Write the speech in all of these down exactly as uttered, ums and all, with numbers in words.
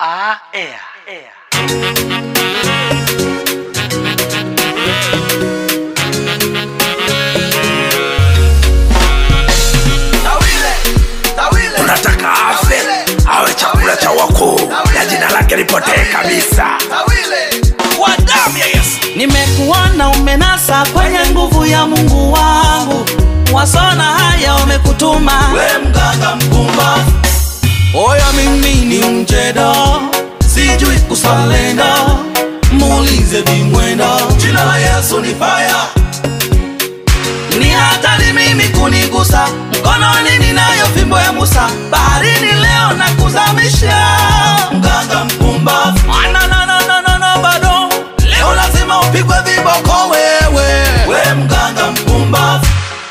Ah, air, air. Unataka afe awe chakula cha wakuu na jina lake lipotee kabisa kwa damu ya Yesu. Nimekuona umenasa kwenye nguvu ya Mungu wangu, wasona haya umekutuma We mganga mpumbavu, oya mimi ni mjedo, sijui kusalenda, muulize Bimwenda. jina la Yesu ni fire. Ni hatari mimi kunigusa, mkononi ninayo fimbo ya Musa, baharini leo na kuzamisha. Mganga mpumbavu, No, no, no, no, no, no, bado leo lazima upigwe viboko wewe. we mganga mpumbavu.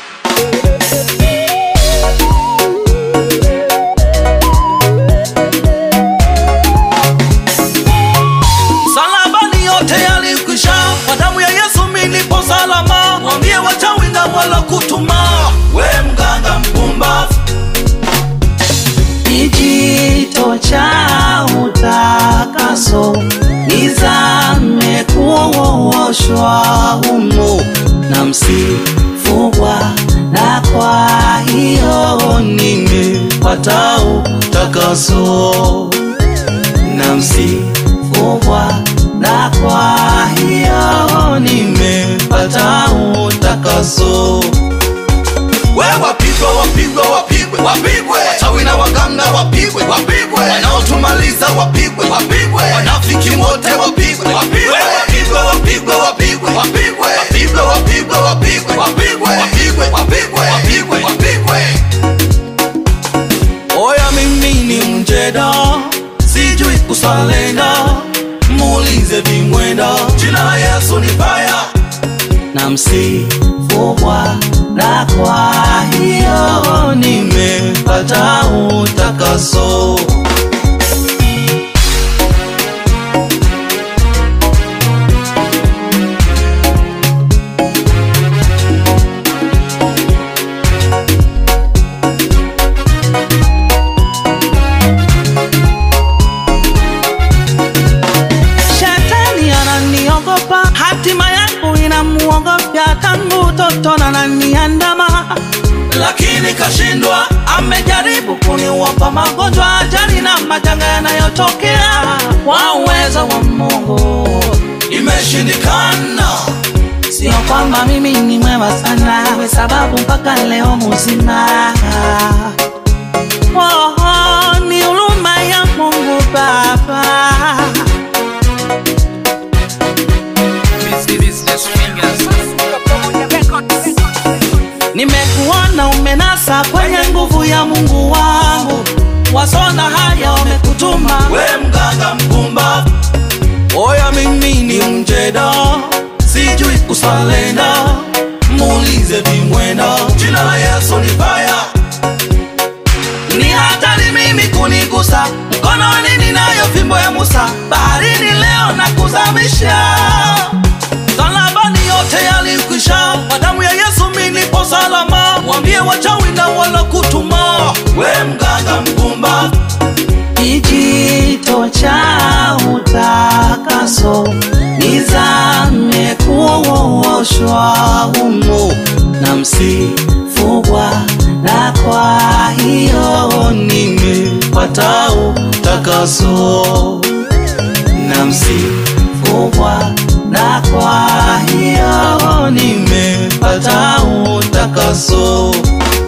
Salabani yote yalikwisha, kwa damu ya Yesu mimi nipo salama, mwambie wachawi na wala kutuma. We mganga mpumbavu, Kijito cha utakaso nizame kuoshwa humo na msifugwa, na kwa hiyo nimepata utakaso na msifugwa, na kwa hiyo nimepata utakaso. we wapigwe wapigwe wapigwe wapigwe, wachawi na waganga wapigwe wapigwe, wanaotumaliza wapigwe wapigwe, wanafiki wote wapigwe wapigwe, wapigwe wapigwe wapigwe wapigwe, wapigwe wapigwe wapigwe wapigwe, wapigwe wapigwe wapigwe wapigwe. Oya mimi ni mjedo, sijui kusalenda, muulize Bimwenda. jina la Yesu ni fire. Na msifugwa, na kwa hiyo nimepata utakaso. Shetani ananiogopa, hatima yangu inamuogopya, tangu utoto ananiandama, lakini kashindwa. Amejaribu kuniwapa magonjwa, ajali na majanga yanayotokea, kwa uwezo wa Mungu Imeshindikana. sio kwamba mimi ni mwema sana, we sababu mpaka leo mzima. Oh, oh, ni huruma ya Mungu Baba. Nimekuona umenasa kwenye nguvu ya Mungu wangu, wasona haya wamekutuma. We mganga mpumbavu, Oya mimi ni mjedo, sijui kusalenda, muulize Bimwenda. jina la Yesu ni fire. Ni hatari mimi kunigusa, mkononi ninayo fimbo ya Musa, baharini leo na kuzamisha. Salabani yote yalikwisha, kwa damu ya Yesu mimi nipo salama, mwambie wachawi na wala kutuma. We mganga mpumbavu, Kijito cha utakaso nizame kuoshwa humo na msifugwa, na kwa hiyo nimepata utakaso na msifugwa, na kwa hiyo nimepata utakaso.